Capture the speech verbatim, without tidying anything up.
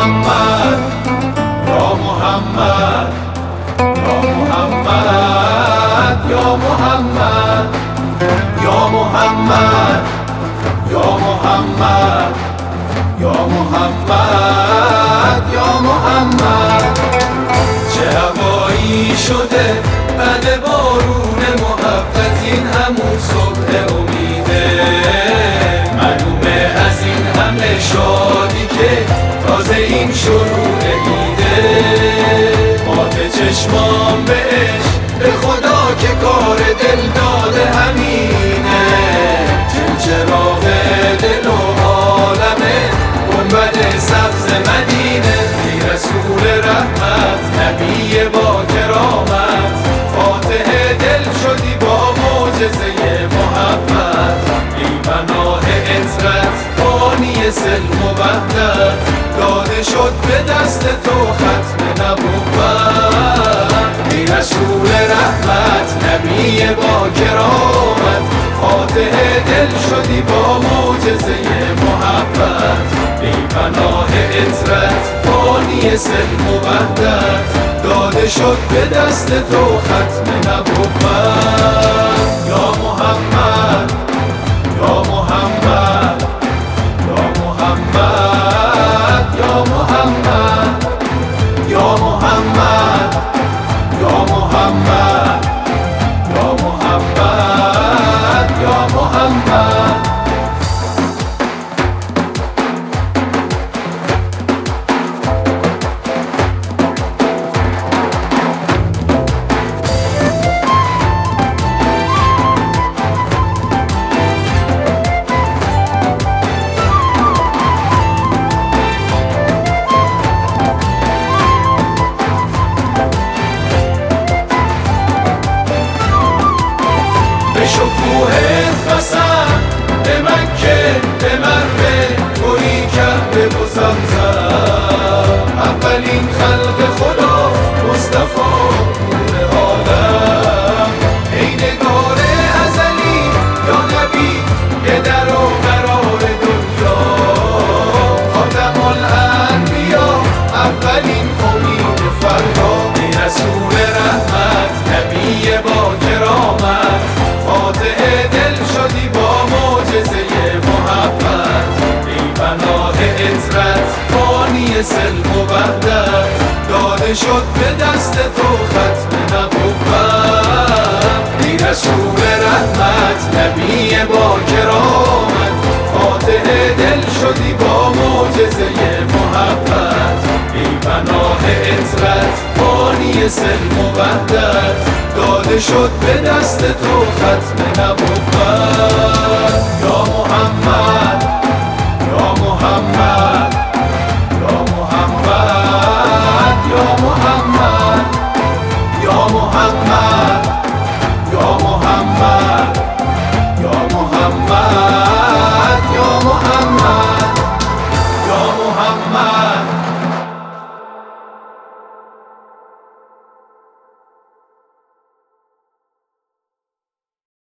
محمد یا محمد یا محمد یا محمد یا محمد یا محمد یا محمد یا محمد چه هوایی شده بعد بارون محبت این همون صبح امیده معلومه از این همه شادی که تازه این شروع ایده مات چشمام بهش به خدا که کار دل داده همینه چراغ دل و عالمه گنبد سبز مدینه ای رسول رحمت نبی با کرامت فاتح دل شدی با معجزه محبت ای پناه عزت بانی سلم و وحدت داده شد به دست تو ختم نبوت ای رسول رحمت نبی با کرامت فاتح دل شدی با معجزه محبت ای پناه عزت بانی سلم و وحدت داده شد به دست تو ختم نبوت یا محمد یا محمد یا محمد یا محمد یا محمد یا محمد یا محمد یا محمد به شکوهت قسم به مکه به مروه تویی کعبه و زمزم اولین خلق خدا مصطفی نور عالم ای نگار ازلی یا نبی یه در و قرار دنیا خاتم الانبیا اولین امید فردا ای رسول رحمت نبی با کرامت فاتح دل شدی با معجزه محبت ای پناه عزت بانی سلم و وحدت داده شد به دست تو ختم نبوت ای رسول رحمت نبی با کرامت فاتح دل شدی با معجزه محبت ای پناه عزت بانی سلم و وحدت داده شد به دست تو ختم نبوت یا محمد